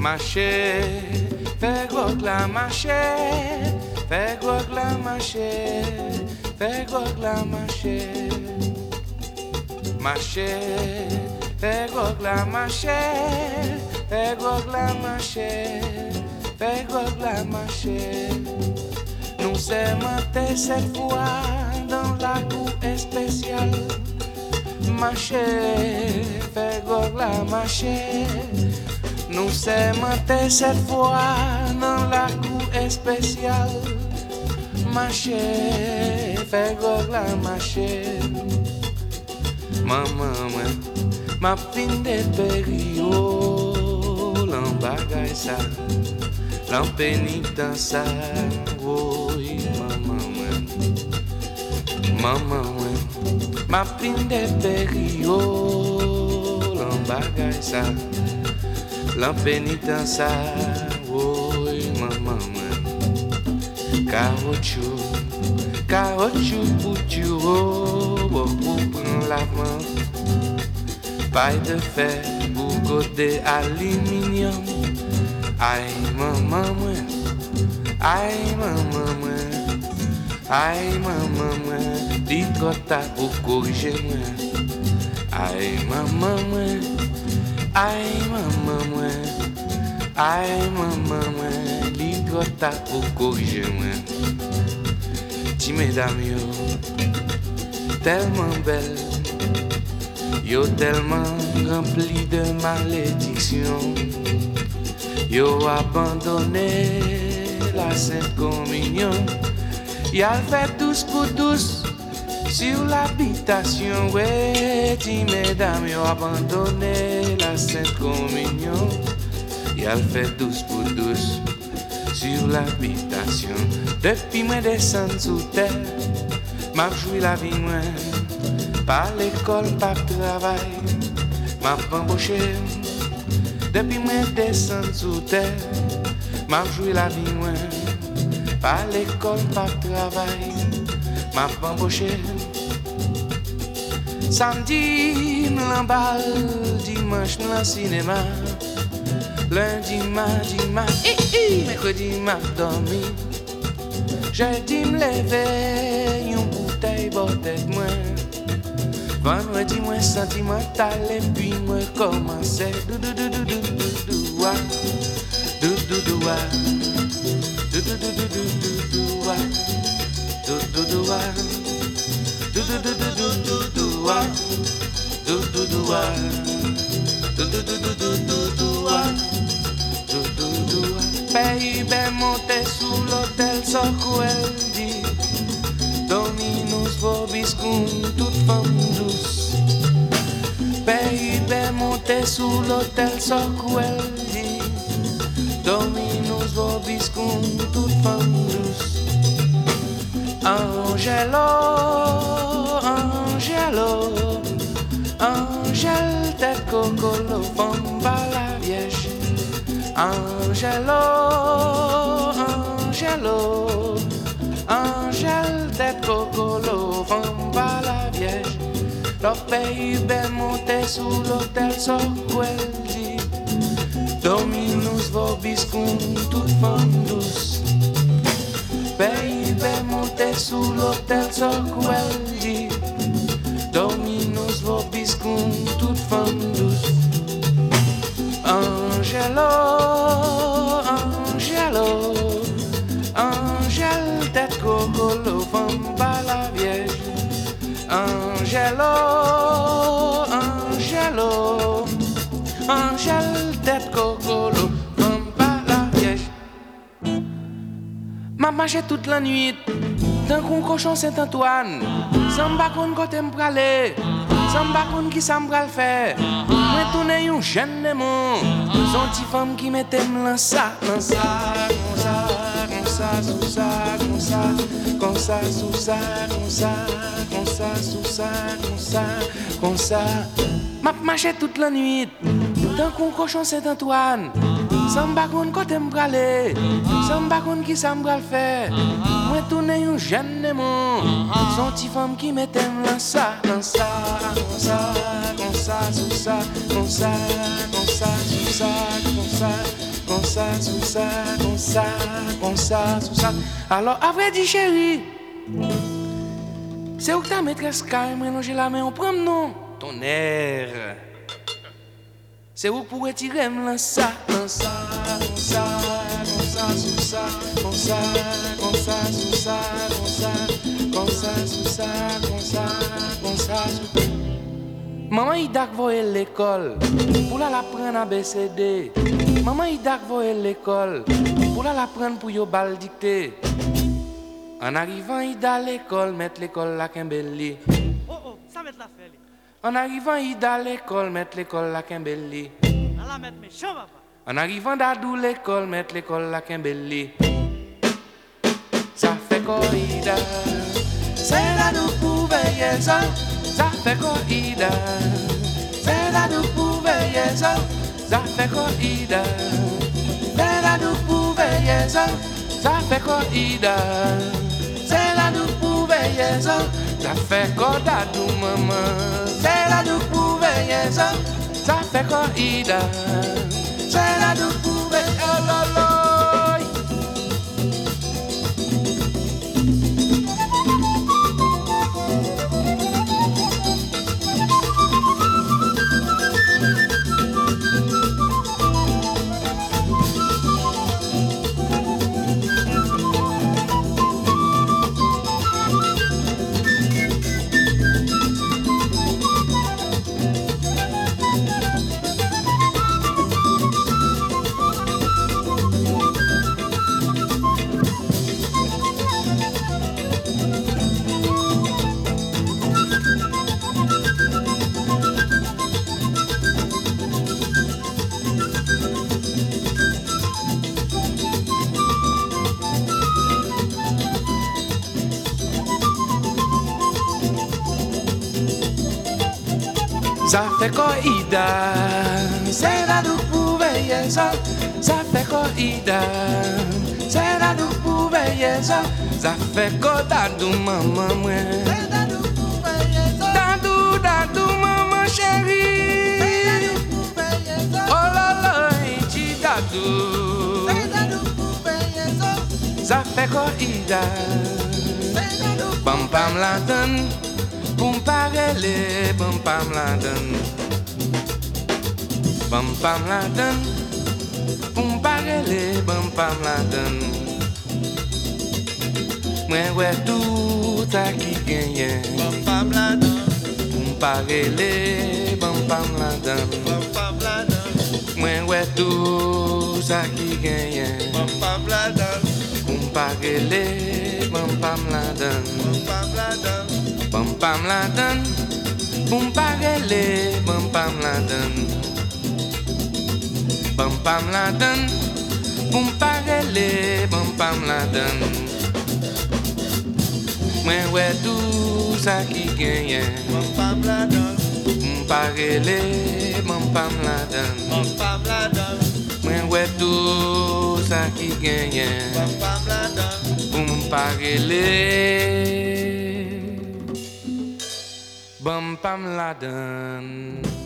Marcher, fais grog la marcher, fais grog la marcher, fais grog la marcher. Marcher, fais grog la marcher, fais grog la marcher, fais grog la marcher. Nous sermentés cette fois dans la cour spéciale. Marcher, fais grog la marcher. Nous sermentés cette fois dans la cour spéciale. Marcher, fais grog la marcher. Maman, ma fin de pério, l'en bagay ça, l'en pénitent ça, oui, maman, ma fin de pério, l'en bagay ça, l'en pénitent ça, oui, maman, caoutchouc pour tuer, pour prendre la main. Paille de fer pour côté aluminium. Aïe maman moi, aïe maman moi, aïe maman moi, dit côté pour corriger moi. Aïe maman moi, aïe maman moi, aïe maman moi, dit côté pour corriger moi. Ti mesdames yo, tellement belle. Yo tellement rempli de malédiction. Yo abandonné la Sainte Communion. Y'all fait tous pour tous sur l'habitation. Ouais, ti mesdames, yo abandonné la Sainte Communion. Y'all fait tous pour tous sur l'habitation. Depuis moi descendre sous terre, m'a joué la vie moi. Pas l'école, pas travail, m'a embauché. Depuis moi descendre sous terre, m'a joué la vie moi. Pas l'école, pas travail, m'a embauché. Samedi, m'emballe, dimanche, m'en cinéma. Lundi, mardi, mercredi, m'a dormi. Jeudi, m'lever, une bouteille, bordette moi. Vendredi, moi sentimental et puis moi commençais doudoudoudoudoudoua, doudoudoudoua, doudoudoudoudoudoua, doudoudoudoua, doudoudoudoudoudoua, doudoudoudoua, doudoudoudoudoudoua, doudoudoudoua. Pays ben monté sous l'hôtel Sokuel dit. Dominus vobiscum toute femme douce. Pays ben monté sous l'hôtel Sokuel dit. Dominus vobiscum toute femme douce. Angelo, Angelo, Angel tête cocolo, femme pas la vierge. Angelo, Angelo, Angel tête cocolo, femme pas la vierge. Le pays ben monté sous l'hôtel Sokuel dit. Dominus vobiscum toute femme douce. Pays ben monté sous l'hôtel Sokuel dit. Dominus vobiscum toute femme douce. Angelo, Angelo, Angel tête cocolo, femme pas la vierge. Angelo, Angelo, Angel tête cocolo, femme pas la vierge. M'a marché toute la nuit, dans un cochon Saint-Antoine. Sans m'bakon côté m'pralé, sans m'bakon qui ça m'pral faire. Moi tourner un jeune démon, son petit femme qui mettait m'lança, lança, comme ça, comme ça, sous ça, comme ça, comme ça, sous ça, comme ça, comme ça, sous ça, comme ça, comme ça. M'a marché toute la nuit, dans un cochon Saint-Antoine. Sans m'bakon côté m'pralé, sans m'bakon qui ça m'pral faire. Moi tourner un jeune démon, son petit femme qui mettait m'lança, lança, comme ça, sous ça, comme ça, comme ça, sous ça, comme ça, comme ça, sous ça, comme ça, comme ça, sous ça. Alors, après, dit chérie, c'est où que ta maîtresse Kay mélanger la main, on prend non, ton air. C'est où pour retirer ça, comme ça, comme ça, comme ça, sous ça, comme ça, comme ça, sous ça, comme ça, comme ça, sous ça, comme ça, comme ça, sous ça. Maman Idak voye l'école pour la prendre ABCD. Maman Idak voye l'école pour la prendre pour yo bal dicté. En arrivant Ida à l'école, mettre l'école la Kimbelli. Oh, ça met la fête. En arrivant Ida à l'école, mettre l'école la Kimbelli. La mettre méchant papa. En arrivant d'Adou l'école, mettre l'école la Kimbelli. Ça fait corrida, c'est la nous pour veiller ça. Ça fait corrida, c'est la nous pour veiller ça. Ça fait corrida, c'est la nous pour veiller ça. Ça fait corrida, c'est la nous pour veiller ça. Ça fait corda du maman, c'est la nous pour veiller ça. Ça fait corrida, c'est la nous pour veiller ça. Ça fait corrida, c'est la nous pour veiller ça. Ça fait corrida, c'est la nous pour veiller ça. Ça fait corda du maman moi. C'est la nous pour veiller ça. Dadou, dadou maman chérie. C'est la nous pour veiller ça. Oh là là, iti dadou. C'est la nous pour veiller ça. Ça fait corrida, c'est la nous. Pam pam la donne. Pum parele, pum pam la donne. Pum pam la donne. Pum parele, pum pam la donne. Mwen wè tout a ki genyen. Pam pam la donne. Pum parele, pum pam la donne. Pam pam la donne. Mwen wè tout a ki genyen. Pam pam la donne. Pum parele, pum pam la donne. Pam pam la donne. Pam pam la donne, pum parele, pam pam la donne. Pam pam la donne, pum parele, pam pam la donne. Mwen wè tout ça qui genyen. Pam pam la donne. Pum parele, pam pam la donne. Pam pam la donne. Mwen wè tout ça qui genyen. Pam pam la donne. Pum parele. Bum pam la donne.